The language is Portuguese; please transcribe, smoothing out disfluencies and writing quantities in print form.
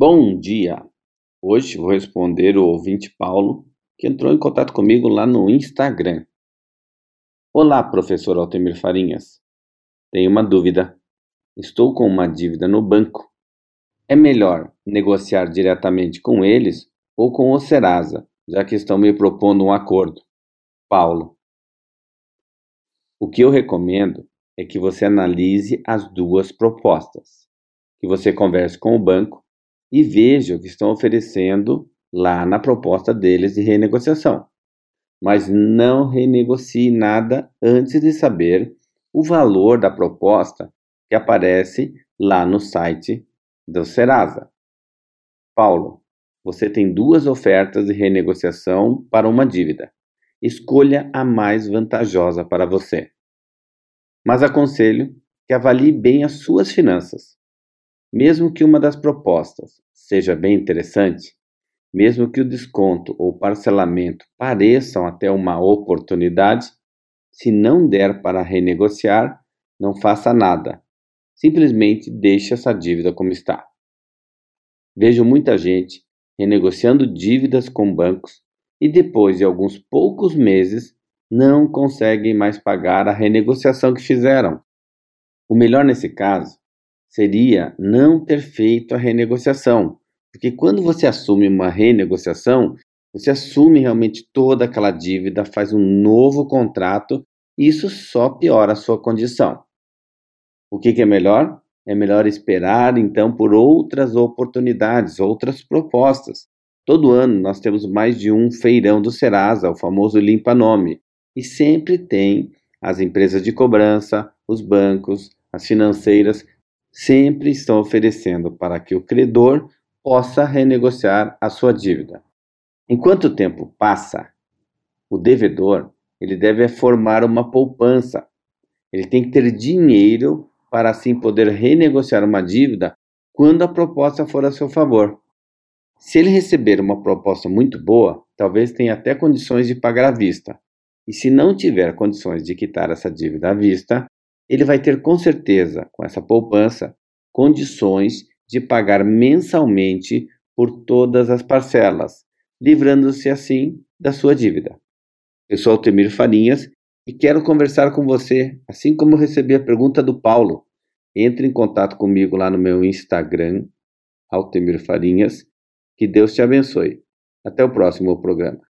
Bom dia! Hoje vou responder o ouvinte Paulo, que entrou em contato comigo lá no Instagram. Olá, professor Altemir Farinhas. Tenho uma dúvida. Estou com uma dívida no banco. É melhor negociar diretamente com eles ou com o Serasa, já que estão me propondo um acordo? Paulo. O que eu recomendo é que você analise as duas propostas, que você converse com o banco e veja o que estão oferecendo lá na proposta deles de renegociação. Mas não renegocie nada antes de saber o valor da proposta que aparece lá no site do Serasa. Paulo, você tem duas ofertas de renegociação para uma dívida. Escolha a mais vantajosa para você. Mas aconselho que avalie bem as suas finanças. Mesmo que uma das propostas seja bem interessante, mesmo que o desconto ou parcelamento pareçam até uma oportunidade, se não der para renegociar, não faça nada. Simplesmente deixe essa dívida como está. Vejo muita gente renegociando dívidas com bancos e depois de alguns poucos meses não conseguem mais pagar a renegociação que fizeram. O melhor nesse caso seria não ter feito a renegociação, porque quando você assume uma renegociação, você assume realmente toda aquela dívida, faz um novo contrato e isso só piora a sua condição. O que é melhor? É melhor esperar então por outras oportunidades, outras propostas. Todo ano nós temos mais de um feirão do Serasa, o famoso limpa-nome, e sempre tem as empresas de cobrança, os bancos, as financeiras, sempre estão oferecendo para que o credor possa renegociar a sua dívida. Enquanto o tempo passa, o devedor ele deve formar uma poupança. Ele tem que ter dinheiro para assim poder renegociar uma dívida quando a proposta for a seu favor. Se ele receber uma proposta muito boa, talvez tenha até condições de pagar à vista. E se não tiver condições de quitar essa dívida à vista, ele vai ter com certeza, com essa poupança, condições de pagar mensalmente por todas as parcelas, livrando-se assim da sua dívida. Eu sou Altemir Farinhas e quero conversar com você, assim como eu recebi a pergunta do Paulo. Entre em contato comigo lá no meu Instagram, Altemir Farinhas. Que Deus te abençoe. Até o próximo programa.